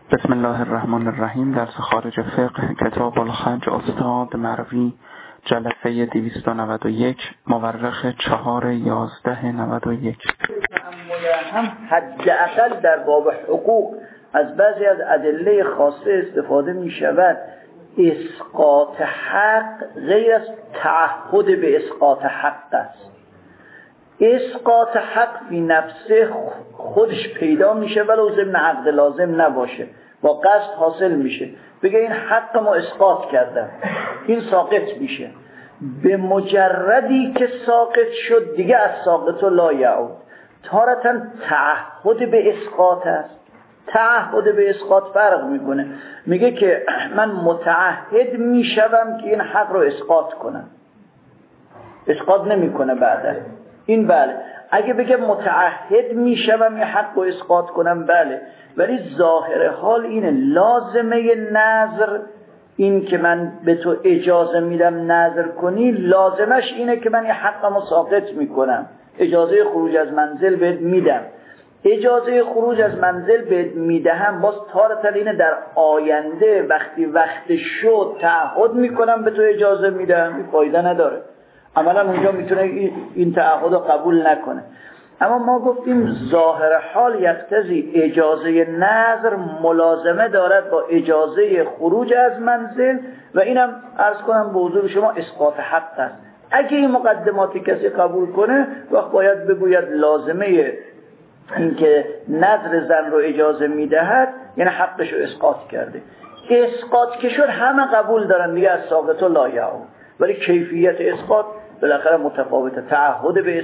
بسم الله الرحمن الرحیم. درس خارج فقه کتاب الحج استاد مروی جلسه 291 مورخ 4/11/91. هم حداقل در باب حقوق از بعضی از ادله خاصه استفاده می شود. اسقاط حق غیر از تعهد به اسقاط حق است. اسقاط حق فی نفسه خودش پیدا میشه ولو ضمن عقد لازم نباشه، با قصد حاصل میشه. بگه این حق ما اسقاط کردم، این ساقط میشه. به مجردی که ساقط شد دیگه از ساقط لا یعود. تارتاً تعهد به اسقاط است. تعهد به اسقاط فرق میکنه. میگه که من متعهد میشوم که این حق رو اسقاط کنم، اسقاط نمیکنه بعدا. این بله. اگه بگه متعهد میشوم یه حق رو اسقاط کنم، بله. ولی ظاهر حال اینه لازمه نظر، این که من به تو اجازه میدم نظر کنی، لازمش اینه که من یه حقمو ساقط میکنم. اجازه خروج از منزل بهت میدم، اجازه خروج از منزل بهت میدهم، باز تارتاً اینه در آینده وقتی وقت شد تعهد میکنم به تو اجازه میدم، این فایده نداره. عملا اونجا میتونه این تعهد رو قبول نکنه. اما ما گفتیم ظاهر حال یقتضی اجازه نظر ملازمه دارد با اجازه خروج از منزل و اینم عرض کنم به حضور شما اسقاط حق است. اگه این مقدماتی کسی قبول کنه وقت باید بگوید لازمه این که نظر زن رو اجازه میدهد یعنی حقش رو اسقاط کرده. اسقاط که شد همه قبول دارن دیگه از ساقط لا یعود. ولی کیفیت اسقاط بالاخره متفاوته. تعهد به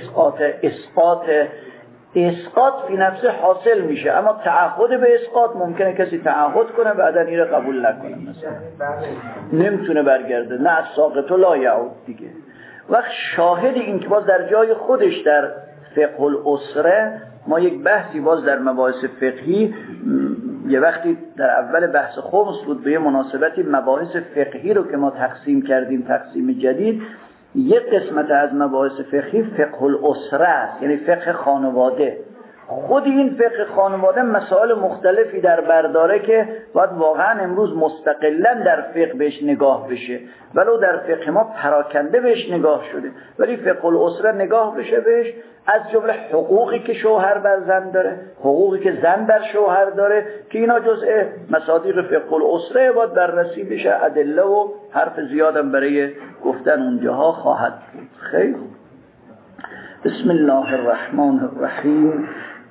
اسقاط فی نفسه حاصل میشه، اما تعهد به اسقاط ممکنه کسی تعهد کنه بعدا این رو قبول نکنه، مثلا نمیتونه برگرده، نه از ساقط لا یعود دیگه. وقت شاهد این که باز در جای خودش در فقه الاسره ما یک بحثی باز در مباحث فقهی یه وقتی در اول بحث خمس بود به یه مناسبتی مباحث فقهی رو که ما تقسیم کردیم تقسیم جدید، یک قسمت از مباحث فقهی فقه الاسره است، یعنی فقه خانواده. خود این فقه خانواده مسائل مختلفی در برداره که باید واقعا امروز مستقلا در فقه بهش نگاه بشه، ولو در فقه ما پراکنده بهش نگاه شده، ولی فقه الاسره نگاه بشه بهش، از جمله حقوقی که شوهر بر زن داره، حقوقی که زن بر شوهر داره، که اینا جزء مصادیق فقه الاسره باید بررسی بشه. ادله و حرف زیادم برای گفتن اونجاها خواهد بود. خیلی بسم الله الرحمن الرحیم.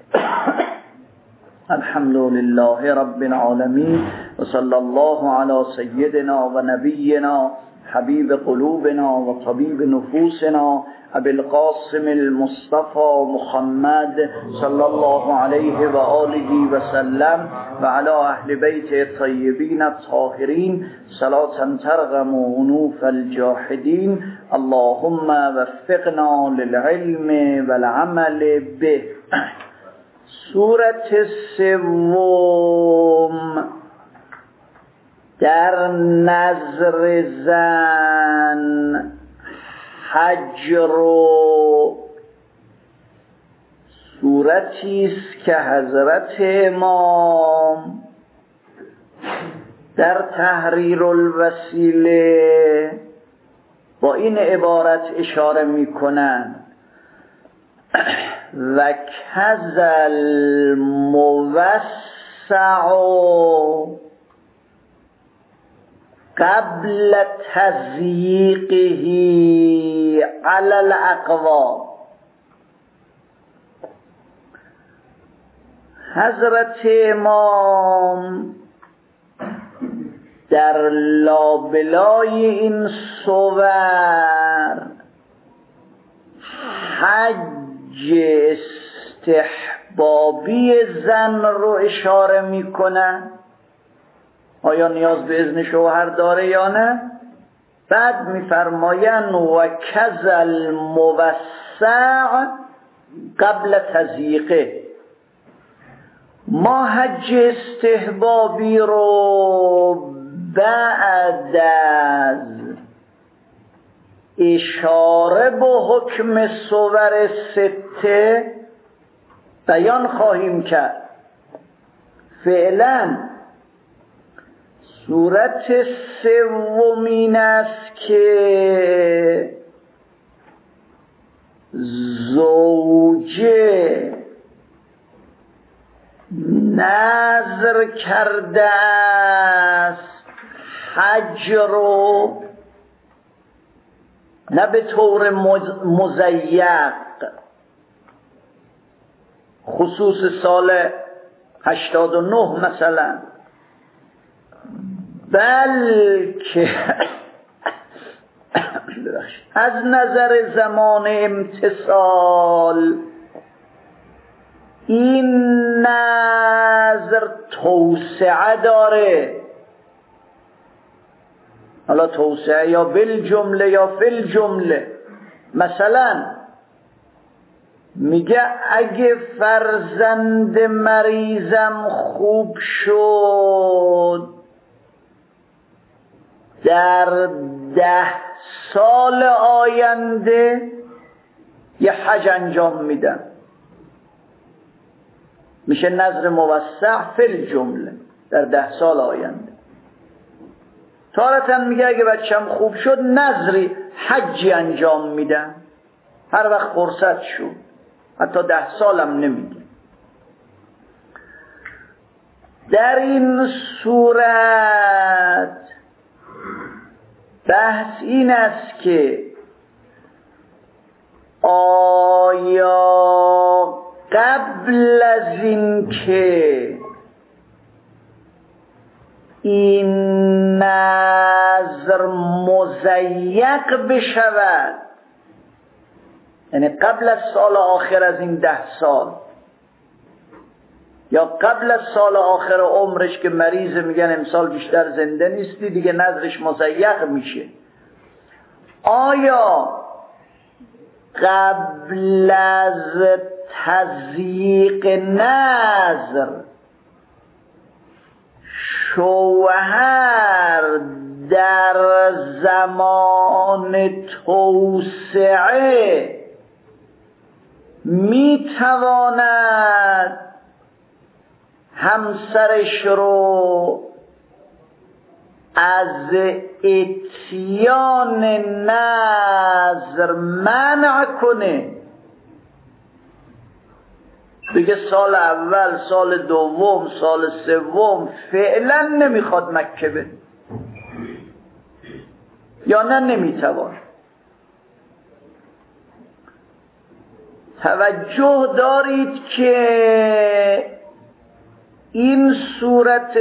الحمد لله رب العالمین و صلی الله علی سیدنا و نبینا حبیب قلوبنا و طبیب نفوسنا ابی القاسم المصطفى محمد صلی الله علیه و آله و سلم و علی اهل بیت الطیبین الطاهرین صلاة ترغم عنوف الجاحدین. اللهم وفقنا للعلم والعمل به. سورة سوم در نظر زن حجر و سورتی است که حضرت امام در تحریر الوسیله با این عبارت اشاره میکنند: و کذل موسع قبل تضییقه علی الاقوا. حضرت امام در لابلای این صور حج استحبابی زن رو اشاره میکنن، آیا نیاز به اذن شوهر داره یا نه. بعد میفرماین و کذل موسع قبل تضییقه. ما حج استحبابی رو بعد از اشاره به حکم صور سته بیان خواهیم کرد. فعلا صورت سومین است که زوجه نذر کرده است حج رو نه به طور مضیق خصوص سال 89 مثلا، بلکه از نظر زمان امتصال این نظر توسعه داره. حالا توسعه یا بالجمله یا فی الجمله. مثلا میگه اگه فرزند مریضم خوب شد در 10 سال آینده یه حج انجام میدم. میشه نظر موسع فی الجمله در 10 سال آینده. تارةً میگه اگه بچم خوب شد نظری حجی انجام میدم هر وقت فرصت شد، حتی 10 سالم نمیگه. در این صورت بحث این است که آیا قبل از این که این نظر مضیق بشود، یعنی قبل از سال آخر از این 10 سال یا قبل از سال آخر عمرش که مریض میگن امسال بیشتر زنده نیستی دیگه نظرش مضیق میشه، آیا قبل از تضییق نظر شوهر در زمان توسعه میتواند همسرش رو از اتیان نظر منع کنه؟ بگه سال اول، سال دوم، سال سوم فعلا نمیخواد مکه بره، یا نه نمیتوان. توجه دارید که این صورت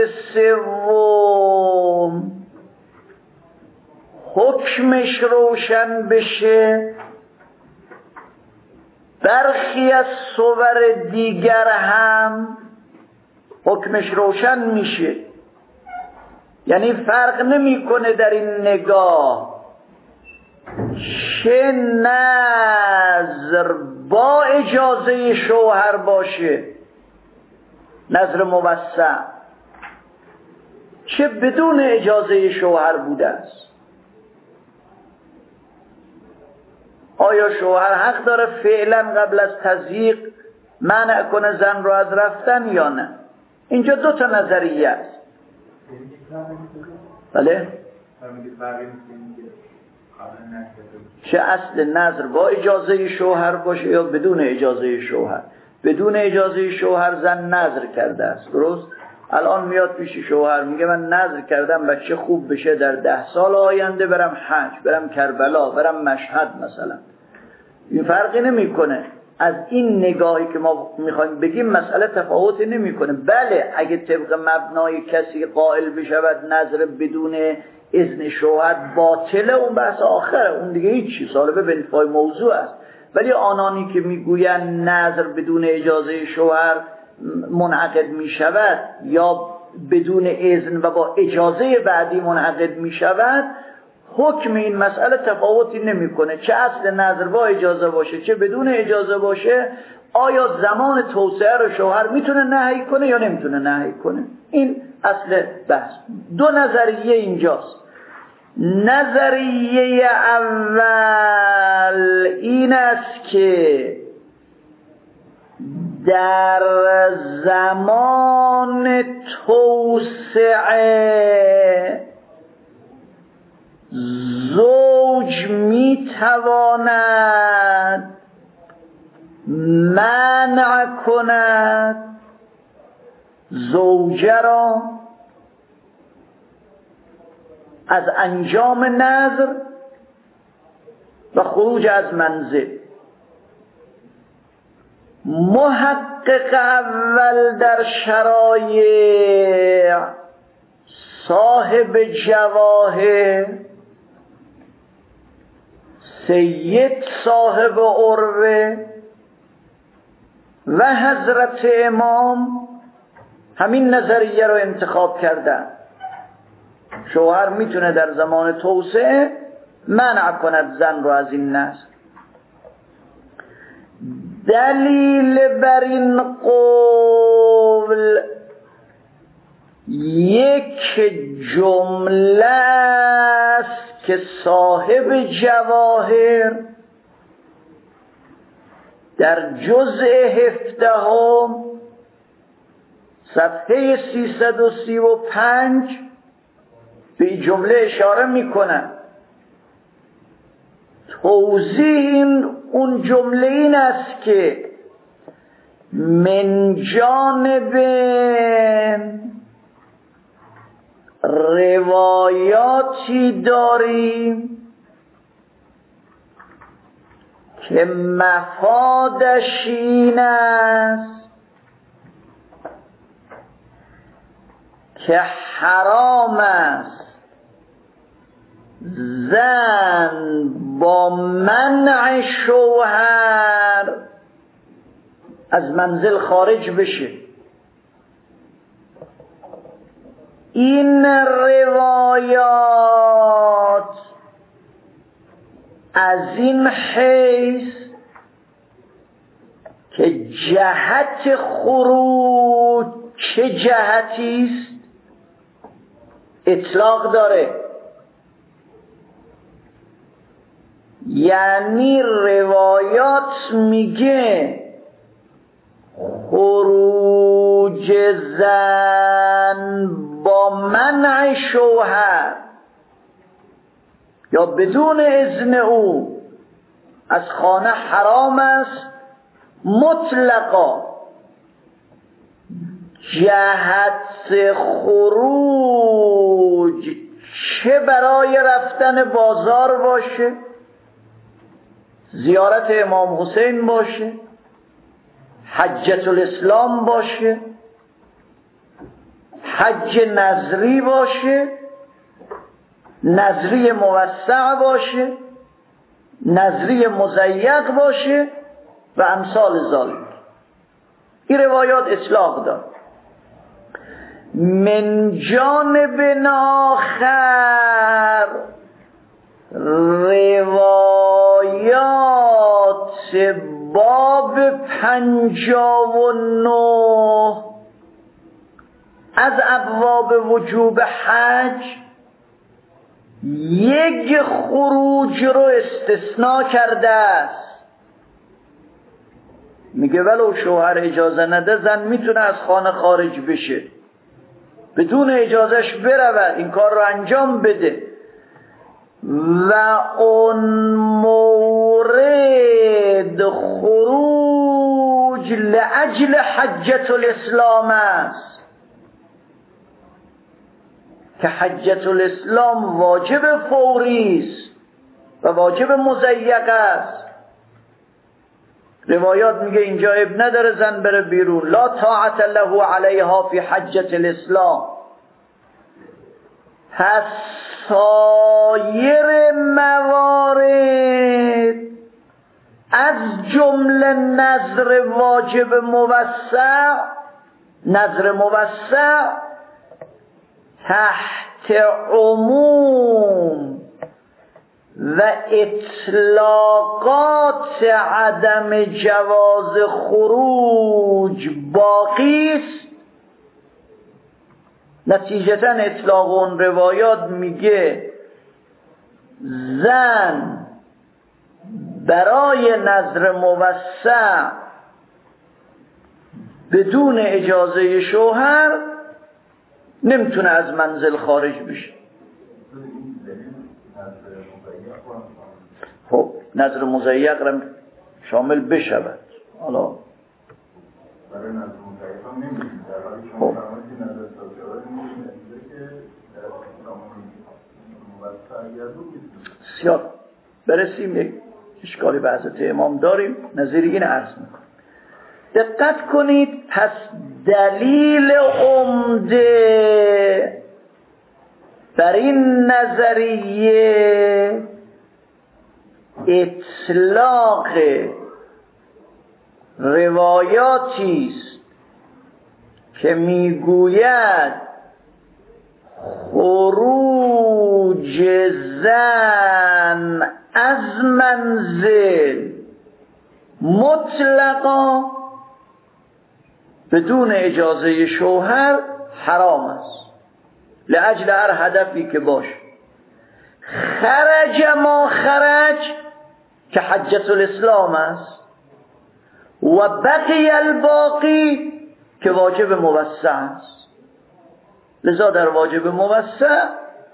سوم حکمش روشن بشه، برخی از صور دیگر هم حکمش روشن میشه. یعنی فرق نمیکنه در این نگاه چه نظر با اجازه شوهر باشه، نظر موسع، چه بدون اجازه شوهر بوده است. آیا شوهر حق داره فعلا قبل از تضییق منع کنه زن رو از رفتن یا نه؟ اینجا 2 تا نظریه است. بله؟ چه اصل نظر با اجازه شوهر باشه یا بدون اجازه شوهر. بدون اجازه شوهر زن نظر کرده است، درست؟ الان میاد پیش شوهر میگه من نظر کردم بچه خوب بشه در 10 سال آینده برم حج، برم کربلا، برم مشهد مثلا. این فرقی نمیکنه. از این نگاهی که ما میخوایم بگیم مسئله تفاوتی نمیکنه. بله اگه طبق مبنای کسی قائل بشود نظر بدون اذن شوهر باطله، اون بحث آخره، اون دیگه هیچی، سالبه به انتفاع موضوع است. ولی آنانی که میگویند نظر بدون اجازه شوهر منعقد میشود یا بدون اذن و با اجازه بعدی منعقد میشود، حکم این مسئله تفاوتی نمیکنه، چه اصل نظر با اجازه باشه چه بدون اجازه باشه. آیا زمان توسعه رو شوهر میتونه نهی کنه یا نمیتونه نهی کنه؟ این اصل بحث. 2 نظریه اینجاست. نظریه اول این است که در زمان توسعه زوج میتواند منع کند زوجه را از انجام نذر و خروج از منزل. محقق اول در شرایع صاحب جواهر، سید صاحب عروه و حضرت امام همین نظریه رو انتخاب کردن. شوهر میتونه در زمان توسعه منع کند زن رو از این نسل. دلیل بر این قول یک جمله است که صاحب جواهر در جزء 17 صفحه 335 به این جمله اشاره میکنه. توضیح اون جمله این است که من جانب روایاتی داریم که مفادش این است که حرام است زن با منع شوهر از منزل خارج بشه. این روایات از این حیث که جهت خروج چه جهتی است اطلاق داره. یعنی روایات میگه خروج زن با منع شوهر یا بدون اذن او از خانه حرام است مطلقا. جهت خروج چه برای رفتن بازار باشه، زیارت امام حسین باشه، حجة الاسلام باشه، حج نظری باشه، نظری موسع باشه، نظری مضیق باشه و امثال ذالک. این روایات اطلاق داد. من جانب آخر روایات باب 59 از ابواب وجوب حج یک خروج رو استثناء کرده است. میگه ولو شوهر اجازه نده زن میتونه از خانه خارج بشه، بدون اجازهش برود این کار رو انجام بده. و اون مورد خروج لأجل حجة الاسلام است که حجة الاسلام واجب فوری است و واجب مضیق است. روایات میگه اینجا اب نداره زن بره بیرون، لا طاعت له علیها فی حجة الاسلام. پس سایر موارد از جمله نذر واجب موسع، نذر موسع تحت عموم و اطلاقات عدم جواز خروج باقی است. نتیجتاً اطلاق اون روایات میگه زن برای نذر موسع بدون اجازه شوهر نمیتونه از منزل خارج بشه. خب نظر مضیق را شامل بشود. حالا برای نظر مضیق هم نمیدید، در حالی که خب نظر سازگارا نمیدید که در موسع گردون بسیار برسیم یک اشکالی به حضرت امام داریم، نظیر این عرض میکنم. دقت کنید، پس دلیل عمده بر این نظریه اطلاق روایاتی است که میگوید خروج زن از منزل مطلقا بدون اجازه شوهر حرام است، لأجل هر هدفی که باشه. خرج ما خرج که حجت الاسلام است و بقی الباقی که واجب موسع است. لذا در واجب موسع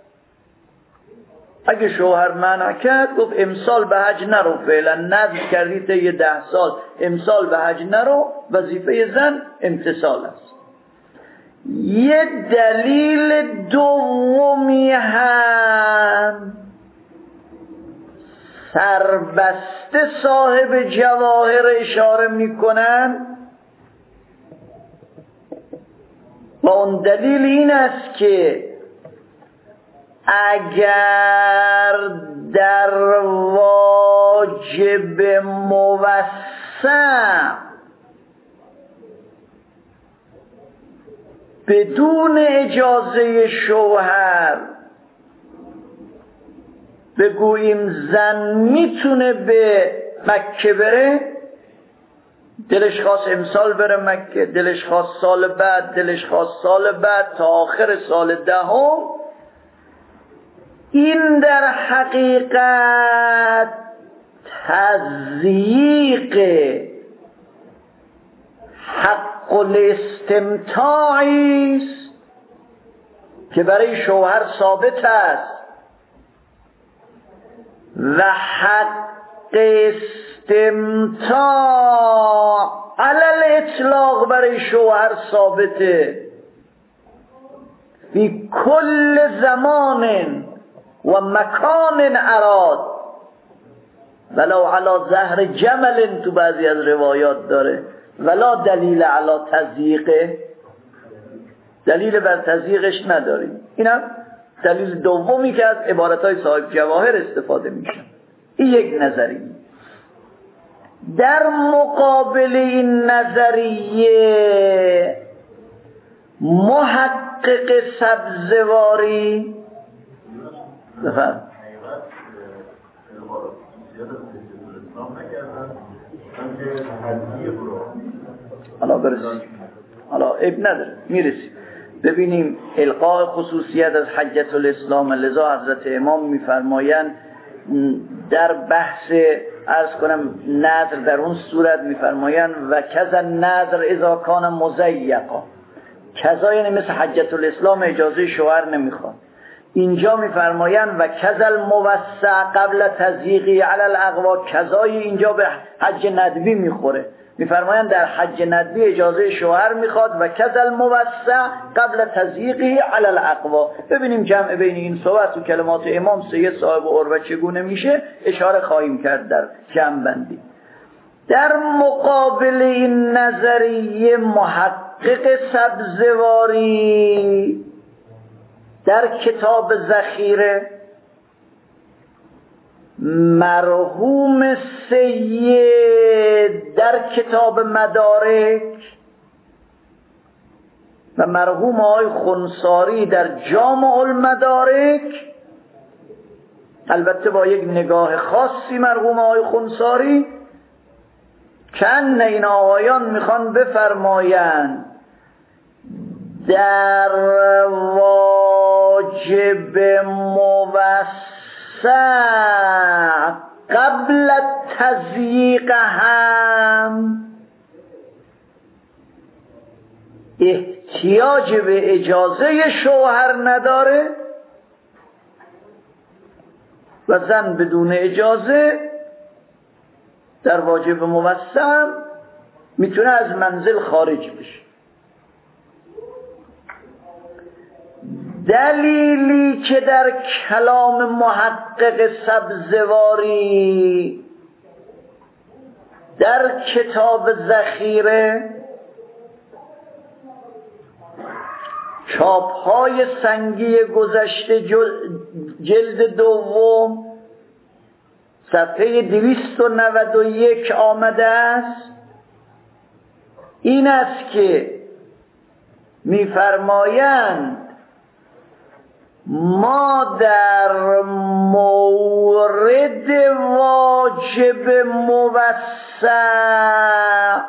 اگه شوهر منع کرد، گفت امسال به حج نرو، فعلا نذر کردی تا یه 10 سال امسال به حج نرو، وظیفه زن امتثال است. یه دلیل دومی هم سربسته صاحب جواهر اشاره میکنن و اون دلیل این است که اگر در واجب موسع بدون اجازه شوهر بگوییم زن میتونه به مکه بره، دلش خواست امسال بره مکه، دلش خواست سال بعد، دلش خواست سال بعد تا آخر سال 10، این در حقیقت تضییق حق الاستمتاعی است که برای شوهر ثابت است و حق استمتاع علی الاطلاق برای شوهر ثابته فی کل زمان و مکان اراد ولو علی ظهر جمل، تو بعضی از روایات داره ولا دلیل علی تضییقه، دلیل بر تضییقش نداریم. اینم دلیل دومی که از عبارتهای صاحب جواهر استفاده میشه. این یک نظریه. در مقابل این نظریه محقق سبزواری بفرم حالا برسیم، حالا اب نداره میرسیم. ببینیم القاء خصوصیت از حجت الاسلام. لذا حضرت امام میفرمایند در بحث عرض کنم نظر در اون صورت میفرمایند و کذا نظر اذا کان مضیقا، کذا یعنی مثل حجت الاسلام اجازه شوهر نمیخواد. اینجا میفرمایند و کذا الموسع قبل تضییقی علی الاقوا، کذای اینجا به حج ندبی میخوره. میفرمایند در حج ندبی اجازه شوهر میخواد و کذا الموسع قبل تضییقی علی الاقوا. ببینیم جمع بین این صحبت و کلمات امام سید صاحب عروه چگونه میشه، اشاره خواهیم کرد در جمع بندی. در مقابل این نظریه محقق سبزواری در کتاب ذخیره، مرحوم سید در کتاب مدارک و مرحوم آقای خنساری در جامع المدارک، البته با یک نگاه خاصی مرحوم آقای خنساری، کن این آقایان میخوان بفرمایند در واجب موسع قبل تضییق هم احتیاج به اجازه شوهر نداره و زن بدون اجازه در واجب موسع میتونه از منزل خارج بشه. دلیلی که در کلام محقق سبزواری در کتاب ذخیره چاپ‌های سنگی گذشته جلد دوم صفحه 291 آمده است، این است که می‌فرمایند ما در مورد واجب موسع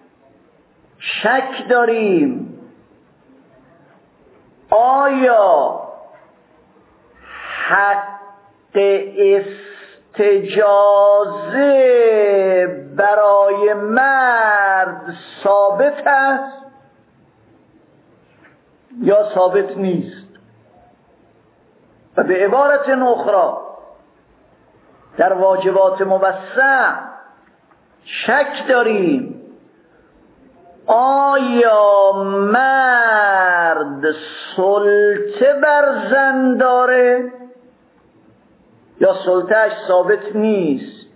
شک داریم آیا حق استجازه برای مرد ثابت است یا ثابت نیست. و به عبارت اخرى در واجبات موسع شک داریم آیا مرد سلطه بر زن داره یا سلطه‌اش ثابت نیست.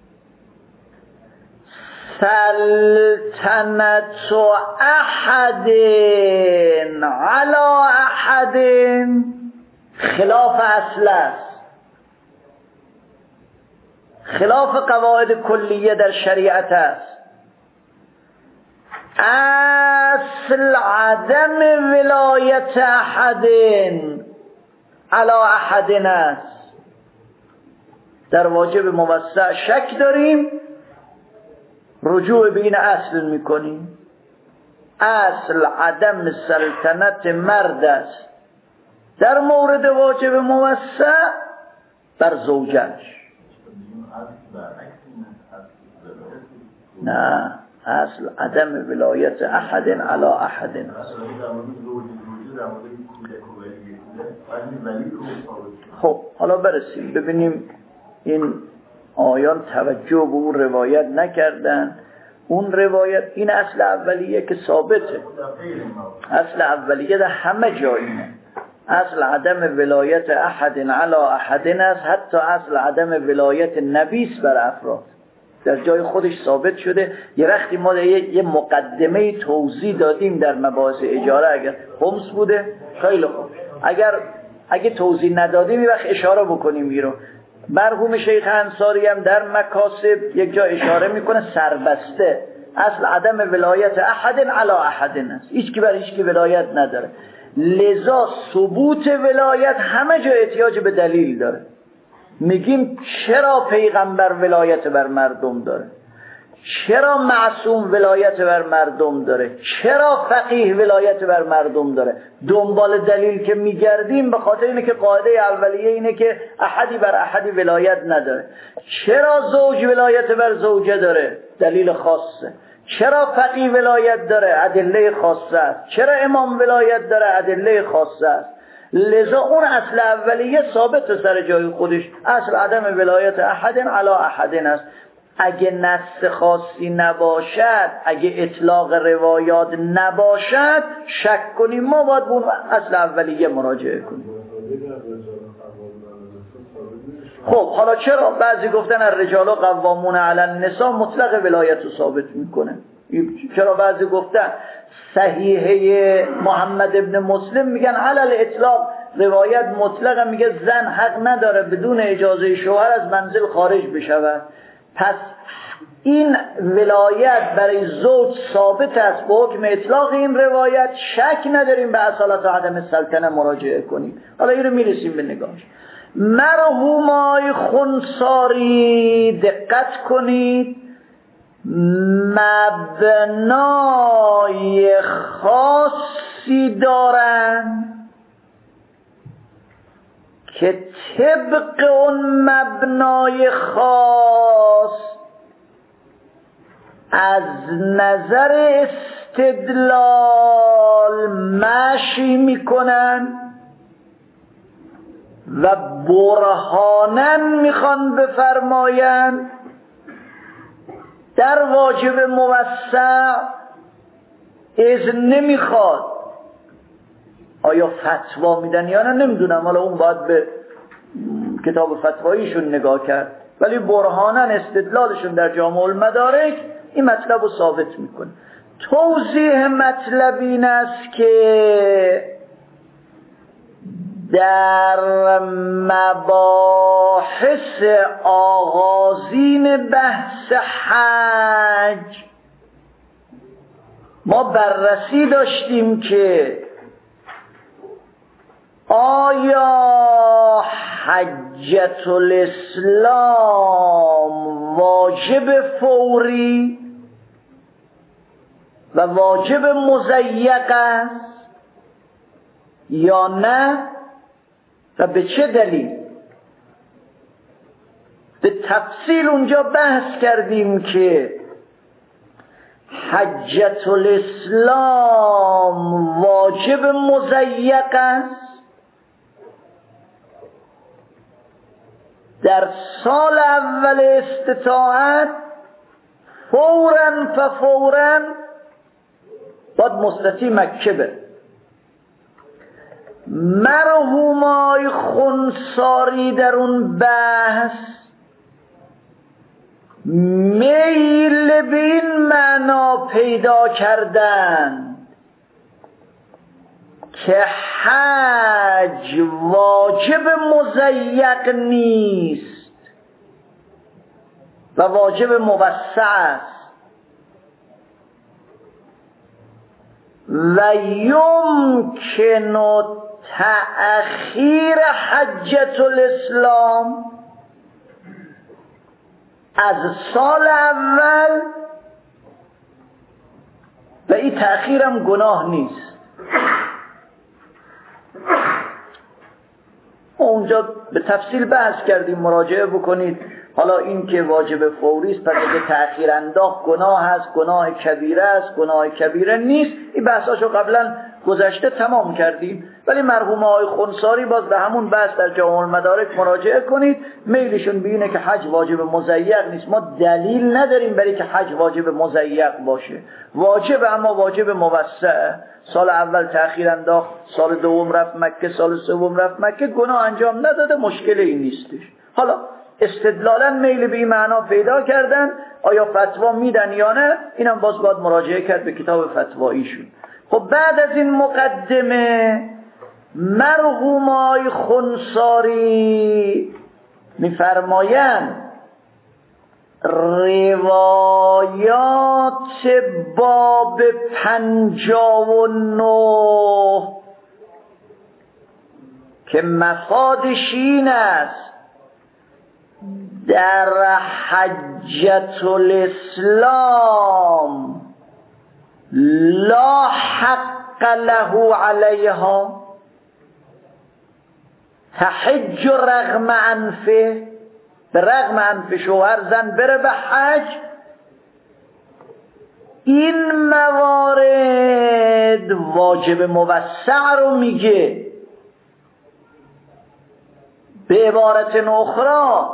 سلطنت احد علی احد خلاف اصل است، خلاف قواعد کلیه در شریعت است. اصل عدم ولایت احد علی احد است. در واجب موسع شک داریم، رجوع به این اصل میکنیم. اصل عدم سلطنت مرد است در مورد واجب موسع بر زوجش. نه، اصل عدم ولایت احد علی احد است. خب حالا برسیم ببینیم این آیان توجه به اون روایت نکردن. اون روایت این اصل اولیه که ثابته، اصل اولیه در همه جایینه. اصل عدم ولایت احد علی احد است، حتی اصل عدم ولایت نبی بر افراد در جای خودش ثابت شده. یه وقتی ما یه مقدمه توضیح دادیم در مباحث اجاره، اگر خمس بوده خیلی خوب، اگه توضیح ندادیم یه وقت اشاره بکنیم بیرون. مرحوم شیخ انصاری هم در مکاسب یک جا اشاره میکنه سربسته اصل عدم ولایت احد علی احد است، هیچ کی بر هیچ کی ولایت نداره. لذا ثبوت ولایت همه جا احتیاج به دلیل داره. میگیم چرا پیغمبر ولایت بر مردم داره، چرا معصوم ولایت بر مردم داره، چرا فقیه ولایت بر مردم داره. دنبال دلیل که میگردیم به خاطر اینه که قاعده اولیه اینه که احدی بر احدی ولایت نداره. چرا زوج ولایت بر زوجه داره، دلیل خاصه. چرا فقیه ولایت داره، ادله خاصه است. چرا امام ولایت داره، ادله خاصه است. لذا اون اصل اولیه ثابت سر جای خودش، اصل عدم ولایت احد علی احد است. اگه نص خاصی نباشد، اگه اطلاق روایات نباشد، شک کنیم ما باید اون اصل اولیه مراجعه کنیم. خب حالا چرا بعضی گفتن الرجال قوامون علی النساء مطلق ولایت رو ثابت میکنه؟ چرا بعضی گفتن صحیحه محمد ابن مسلم میگن علی الاطلاق روایت مطلق، میگه زن حق نداره بدون اجازه شوهر از منزل خارج بشود. پس این ولایت برای زوج ثابت است به حکم اطلاق این روایت، شک نداریم به اصالت و عدم سلطنه مراجعه کنیم. حالا این رو میرسیم به نگاهش. مرحومای خنساری دقت کنید، مبنای خاصی دارند که طبق اون مبنای خاص از نظر استدلال مشی میکنن و برهانن میخوان بفرماین در واجب موسع اذن نمیخواد. آیا فتوا میدن یا نه نمیدونم، حالا اون باید به کتاب فتواییشون نگاه کرد، ولی برهانن استدلالشون در جامع المدارک این مطلب رو ثابت میکنه. توضیح مطلب این است که در مباحث آغازین بحث حج ما بررسی داشتیم که آیا حجة الاسلام واجب فوری و واجب مضیق است یا نه و به چه دلیل؟ به تفصیل اونجا بحث کردیم که حجة الاسلام واجب مضیق است. در سال اول استطاعت فوراً باید مستطیع مکه بره. مرحومای خنثاری در اون بحث میل به این معنا پیدا کردن که حج واجب مضیق نیست و واجب موسع است و یمکن تأخیر حجة الاسلام از سال اول و این تأخیرم گناه نیست. اونجا به تفصیل بحث کردیم، مراجعه بکنید. حالا این که واجب فوری است، پس اگه تأخیر انداخت گناه هست، گناه کبیره است، گناه کبیره نیست، این بحثاشو قبلا گذشته تمام کردیم. ولی مرحوم آقای خنثاری باز به همون بحث در جامع المدارک مراجعه کنید. میلشون به اینه که حج واجب مضیق نیست. ما دلیل نداریم برای که حج واجب مضیق باشه. واجب، اما واجب موسع. سال اول تأخیر انداخت، سال دوم رفت مکه، سال سوم رفت مکه، گناه انجام نداده، مشکلی این نیستش. حالا استدلالا میل به این معنا پیدا کردن، آیا فتوا میدن یا نه، اینم باز باید مراجعه کرد به کتاب فتواییشون. خب بعد از این مقدمه مرحوم آقای خنثاری میفرمایند روایات باب 59 که مفادش این است در حجة الاسلام لا حق له علیها تحج رغم انفه، به رغم انف شوهر زن بره به حج. این موارد واجب موسع رو میگه. به عبارت اخرى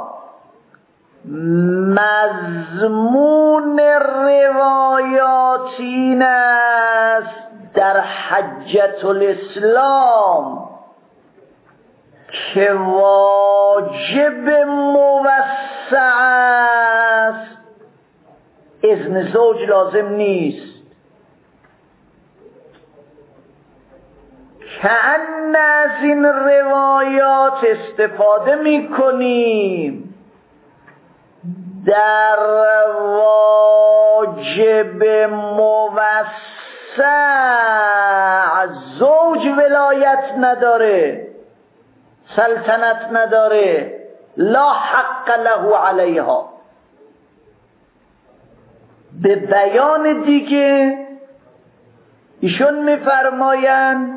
مضمون روایات این است در حجة الاسلام که واجب موسع است، اذن زوج لازم نیست. کأن از این روایات استفاده میکنیم در واجب موسع زوج ولایت نداره، سلطنت نداره، لا حق له علیها. به بیان دیگه ایشون میفرمایند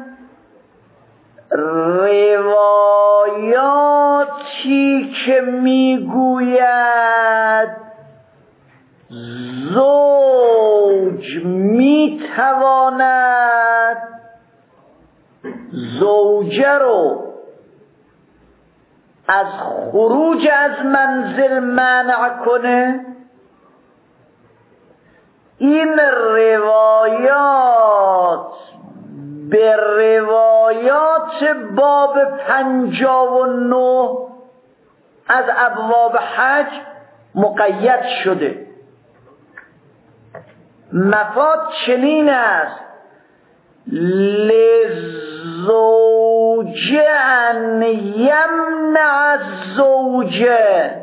روایاتی که میگوید زوج زوج میتواند زوجه رو از خروج از منزل منع کنه؟ این روایات به روایات باب 59 از ابواب حج مقید شده. مفاد چنین است: لزوج ان یمنع الزوجه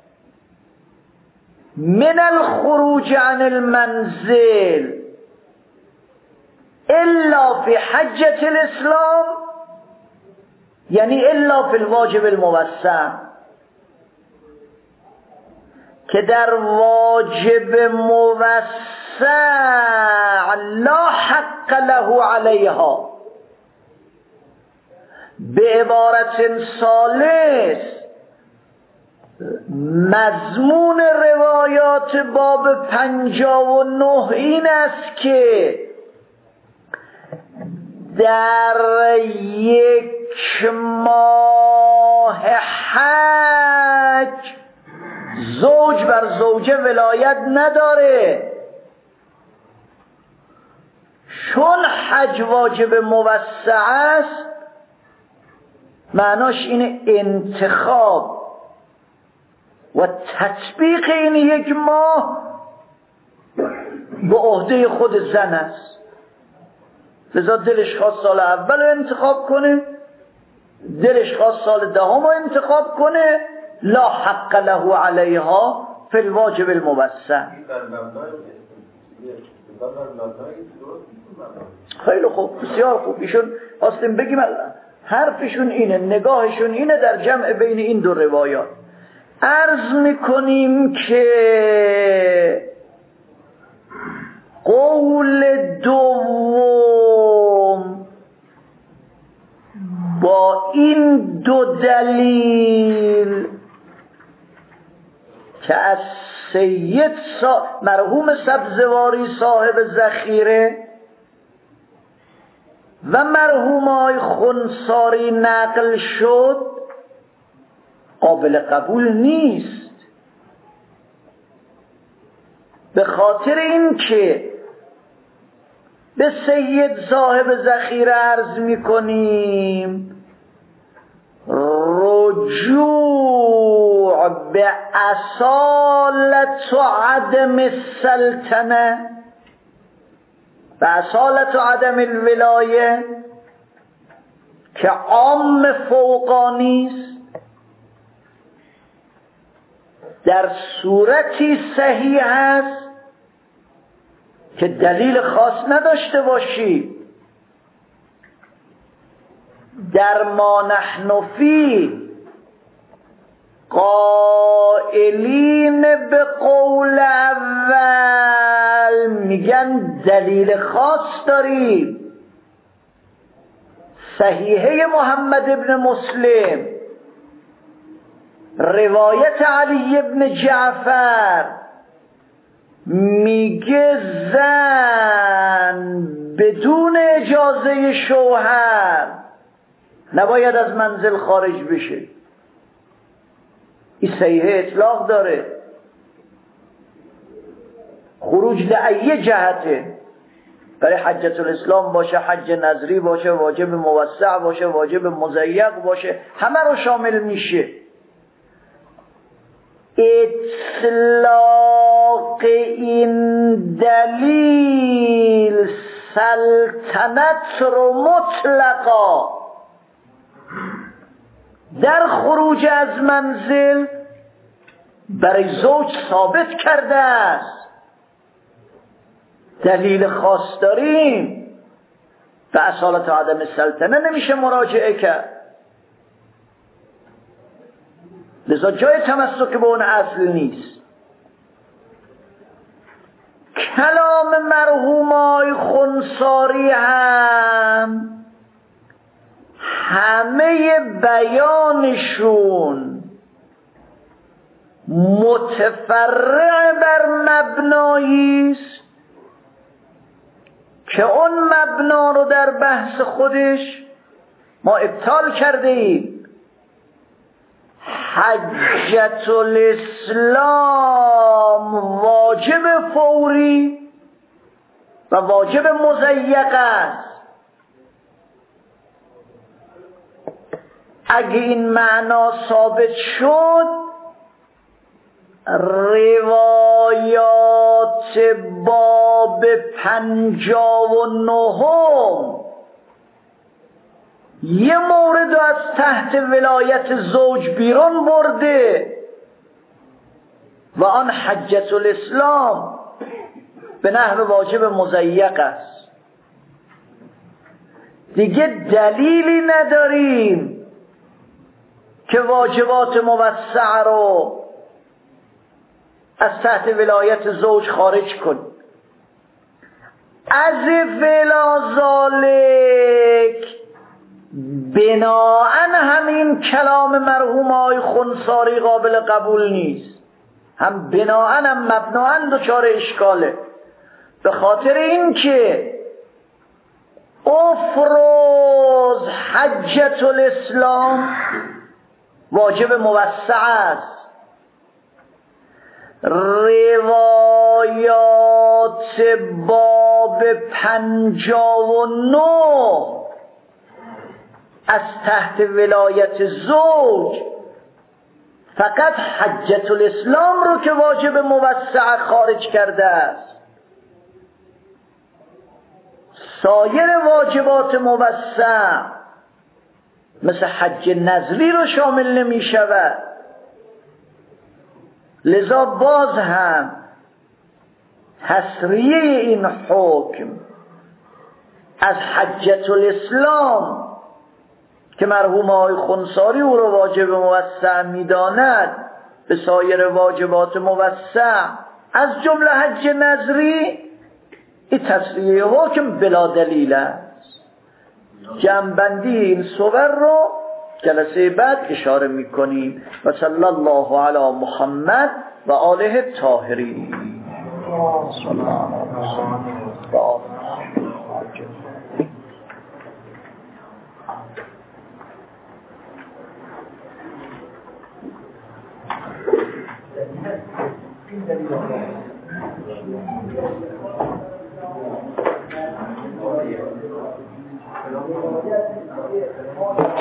من الخروج عن المنزل الا فی حجة الاسلام، یعنی الا فی الواجب الموسع، که در واجب موسع لا حق له علیها. به عبارت ثالث مضمون روایات باب 59 این است که در یک ماه حج زوج بر زوجه ولایت نداره، چون حج واجب موسع است. معناش اینه انتخاب و تطبیق این یک ماه به عهده خود زن است. لذا دلش خواست سال اول رو انتخاب کنه، دلش خواست سال دهم رو انتخاب کنه، لا حق له علیها فی الواجب الموسع. خیلی خوب، بسیار خوب. ایشون خواستیم بگیم حرفشون اینه، نگاهشون اینه در جمع بین این دو روایات. عرض میکنیم که قول دوم با این دو دلیل که از سید مرحوم سبزواری صاحب ذخیره و مرحوم آقای خنثاری نقل شد قابل قبول نیست، به خاطر این که به سید صاحب ذخیره عرض میکنیم رجوع به اصالت و عدم السلطنه، به اصالت و عدم الولایه که عام فوقانی است، در صورتی صحیح است که دلیل خاص نداشته باشی. در ما نحن فی قائلین به قول اول میگن دلیل خاص داری. صحیحه محمد ابن مسلم روایت علی ابن جعفر میگه زن بدون اجازه شوهر نباید از منزل خارج بشه. این صحیحه اطلاق داره. خروج لأیه جهته، برای حجة الاسلام باشه، حج نظری باشه، واجب موسع باشه، واجب مضیق باشه، همه رو شامل میشه. اطلاق این دلیل سلطنت رو مطلقا در خروج از منزل برای زوج ثابت کرده است. دلیل خاص داریم، به اصالت عدم السلطنه نمیشه مراجعه کرد. لذا جای تمسک به اون اصل نیست. کلام مرحومای خنثاری هم همه بیانشون متفرع بر مبنایی است که اون مبنا رو در بحث خودش ما ابطال کرده ایم. حجت الاسلام واجب فوری و واجب مضیق است. اگه این معنا ثابت شد، روایات باب 59 یه مورد از تحت ولایت زوج بیرون برده و آن حجت الاسلام به نحو واجب مضیق است. دیگه دلیلی نداریم که واجبات موسع رو از تحت ولایت زوج خارج کنیم. از فعلا ذالک بناءً همین کلام مرحوم آقای خنثاری قابل قبول نیست، هم بناءً هم مبناً دچار اشکاله، به خاطر اینکه افروز حجت الاسلام واجب موسع است. روایات باب 59 از تحت ولایت زوج فقط حجت الاسلام رو که واجب موسع خارج کرده است، سایر واجبات موسع مثل حج نظری رو شامل نمی شود. لذا باز هم تسریه این حکم از حجت الاسلام که مرحوم آقای خنثاری او رو واجب موسع می‌داند به سایر واجبات موسع از جمله حج نظری، این تسریه حکم بلا دلیل است. جمع‌بندی این صور رو جلسه بعد اشاره می‌کنیم. و صلی الله علی محمد و آله الطاهرین. Gracias.